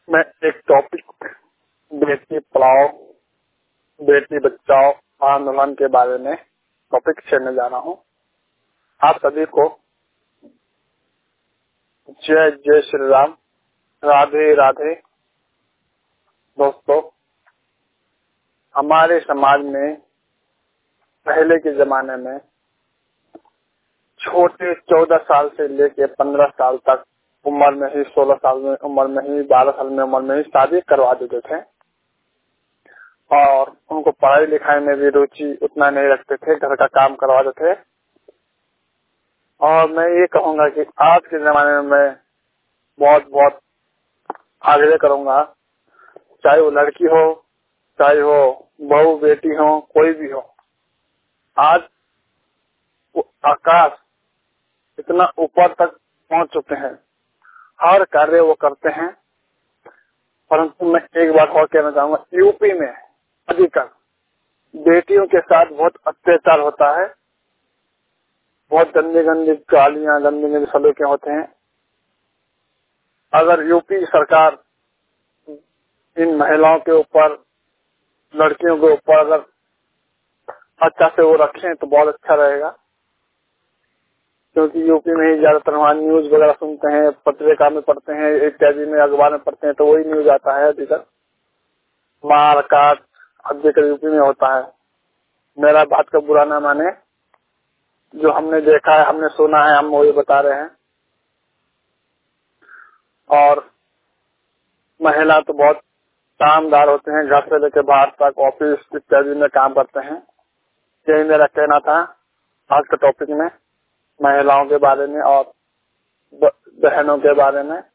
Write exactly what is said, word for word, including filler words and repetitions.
मैं एक टॉपिक बेटी पढ़ाओ बेटी बचाओ आंदोलन के बारे में टॉपिक छेड़ने जा रहा हूँ। आप सभी को जय जय श्री राम, राधे राधे। दोस्तों, हमारे समाज में पहले के जमाने में छोटे चौदह साल से लेके पंद्रह साल तक उम्र में ही, सोलह साल में उम्र में ही, बारह साल में उम्र में ही शादी करवा देते थे और उनको पढ़ाई लिखाई में भी रुचि उतना नहीं रखते थे, घर का काम करवाते थे। और मैं ये कहूँगा कि आज के जमाने में मैं बहुत बहुत आग्रह करूँगा, चाहे वो लड़की हो, चाहे वो बहू बेटी हो, कोई भी हो, आज वो आकाश इतना ऊपर तक पहुँच चुके हैं, हर कार्य वो करते हैं। परंतु मैं एक बात और कहना चाहूँगा, यूपी में अधिकतर बेटियों के साथ बहुत अत्याचार होता है, बहुत गंदी गंदी गालियाँ, गंदी गंदी सलूकें होते हैं। अगर यूपी सरकार इन महिलाओं के ऊपर, लड़कियों के ऊपर अगर अच्छा से वो रखें तो बहुत अच्छा रहेगा, क्योंकि यूपी में ही ज्यादातर वहाँ न्यूज वगैरह सुनते हैं, पत्रिका में पढ़ते हैं, इत्यादि में अखबार में पढ़ते हैं, तो वही न्यूज आता है। अधिकतर मार काट अधिकतर यूपी में होता है। मेरा बात का बुरा ना माने, जो हमने देखा है, हमने सुना है, हम वही बता रहे हैं। और महिला तो बहुत कामदार होते हैं, घर से लेकर बाहर तक ऑफिस इत्यादि में काम करते हैं। यही मेरा कहना था आज के टॉपिक में, महिलाओं के बारे में और बहनों के बारे में।